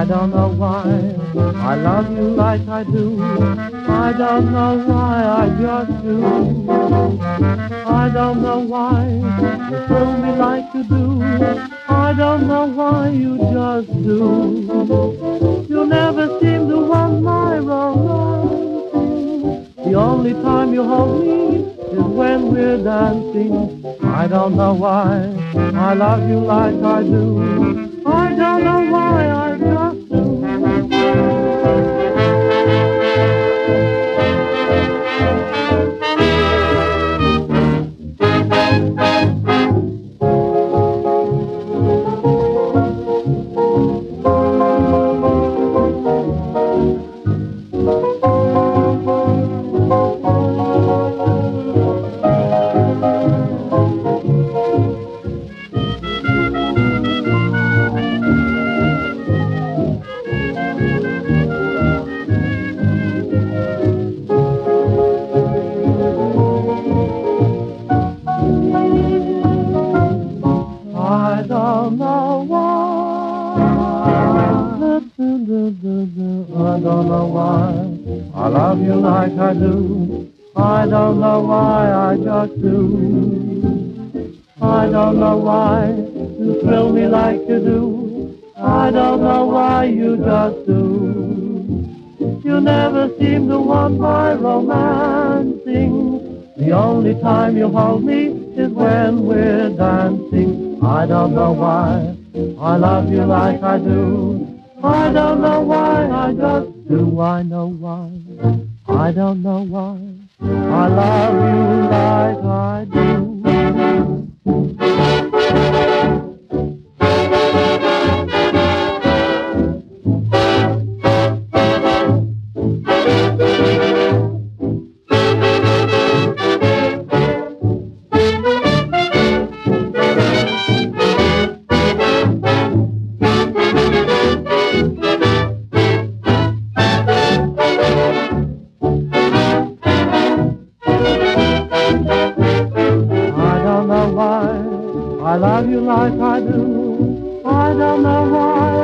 I don't know why I love you like I do. I don't know why I just do. I don't know why you thrill me like you do. I don't know why you just do. You never seem to want my romance. The only time you hold me is when we're dancing. I don't know why I love you like I do. I don't know why I just do. I don't know why. I don't know why I love you like I do. I don't know why I just do. I don't know why you thrill me like you do. I don't know why you just do. You never seem to want my romancing. The only time you hold me is when we're dancing. I don't know why I love you like I do. I don't know why I just do. I know why. I don't know why I love you like I do. I don't know why I love you like I do. I don't know why